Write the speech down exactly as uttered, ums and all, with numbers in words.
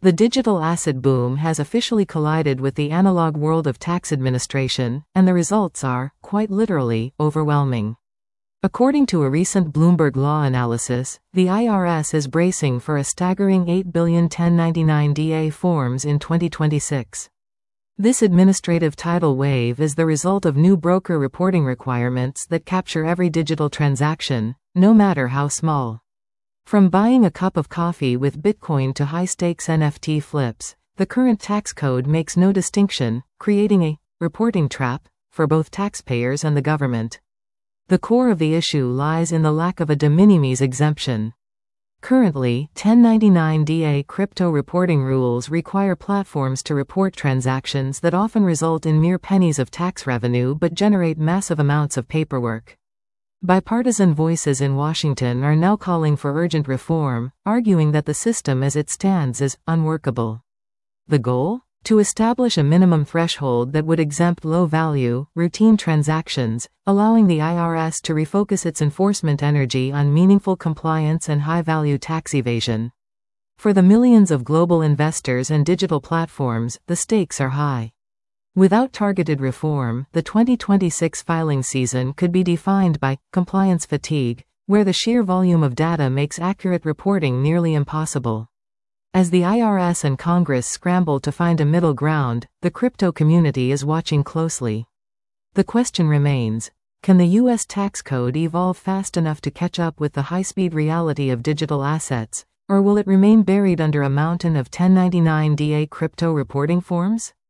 The digital asset boom has officially collided with the analog world of tax administration, and the results are, quite literally, overwhelming. According to a recent Bloomberg Law analysis, the I R S is bracing for a staggering eight billion ten ninety-nine D A forms in twenty twenty-six. This administrative tidal wave is the result of new broker reporting requirements that capture every digital transaction, no matter how small. From buying a cup of coffee with Bitcoin to high-stakes N F T flips, the current tax code makes no distinction, creating a reporting trap for both taxpayers and the government. The core of the issue lies in the lack of a de minimis exemption. Currently, ten ninety-nine D A crypto reporting rules require platforms to report transactions that often result in mere pennies of tax revenue but generate massive amounts of paperwork. Bipartisan voices in Washington are now calling for urgent reform, arguing that the system as it stands is unworkable. The goal? To establish a minimum threshold that would exempt low-value, routine transactions, allowing the I R S to refocus its enforcement energy on meaningful compliance and high-value tax evasion. For the millions of global investors and digital platforms, the stakes are high. Without targeted reform, the twenty twenty-six filing season could be defined by compliance fatigue, where the sheer volume of data makes accurate reporting nearly impossible. As the I R S and Congress scramble to find a middle ground, the crypto community is watching closely. The question remains, can the U S tax code evolve fast enough to catch up with the high-speed reality of digital assets, or will it remain buried under a mountain of ten ninety-nine D A crypto reporting forms?